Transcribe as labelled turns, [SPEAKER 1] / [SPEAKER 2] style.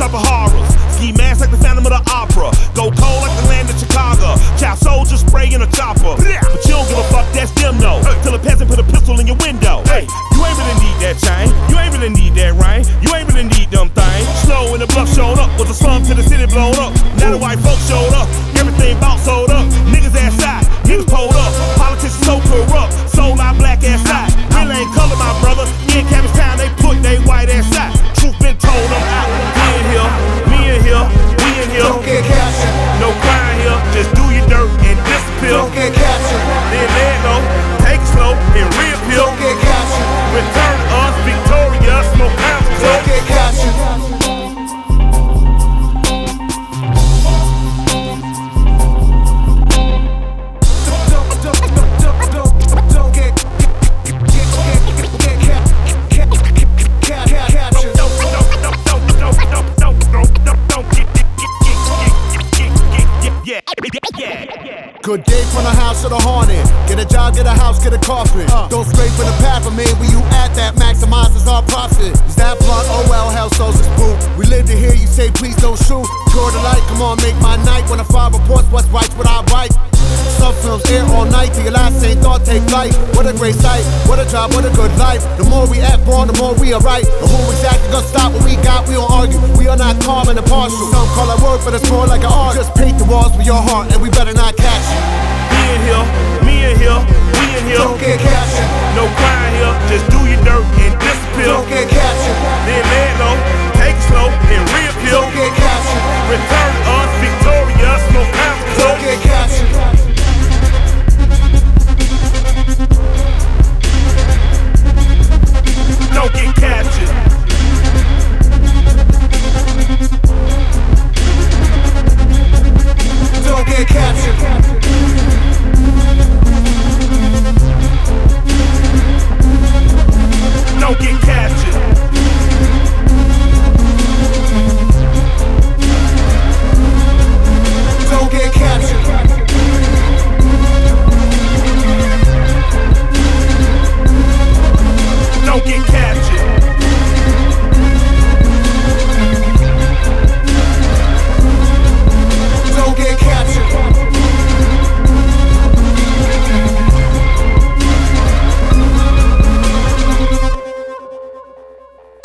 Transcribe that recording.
[SPEAKER 1] top of horrors. Ski mask like the Phantom of the Opera. Go cold like the land of Chicago. Child soldier spray in a chopper. But you don't give a fuck, that's them no. Till a peasant put a pistol in your window. Hey, you ain't really need that chain. You ain't really need that rain. You ain't really need them things. Snow when the bluff showed up. Was a slum till the city blown up. Now the white folks showed up. Everything bought sold up. Niggas ass side. Niggas pulled up. Politicians so corrupt. Sold our black ass side. Real ain't color, my brother. In Cabbage Town, they put they white ass side. Truth been told, I'm out. We in here, me in here, we in here.
[SPEAKER 2] Don't get captured.
[SPEAKER 1] No crime here, just do your dirt and disappear.
[SPEAKER 2] Don't get captured.
[SPEAKER 1] Then lay it low, take it slow, and reappeal.
[SPEAKER 2] Don't get captured.
[SPEAKER 1] Return to us victorious, no counter.
[SPEAKER 2] Don't get captured.
[SPEAKER 3] Good day from the house to the haunted. Get a job, get a house, get a coffin. Don't scrape for the path of me. Where you at that maximizes our profit. Is that blunt? Oh well, hell so's a spook. We live to hear you say please don't shoot. Tour the light, come on, make my night. When a file reports what's right, what I write. Some films air all night till your last same thought take flight. What a great sight, what a job, what a good life. The more we act wrong, the more we are right. But who exactly gonna stop what we got? We don't argue, we are not calm and impartial. Some call it work, but it's more like an art. Just paint the walls with your heart and we better not catch you.
[SPEAKER 1] Me in here, me in here, we in here.
[SPEAKER 2] Don't get captured.
[SPEAKER 1] No crime here, just do your dirt and disappear.
[SPEAKER 2] Don't get captured.
[SPEAKER 1] Then lay it low,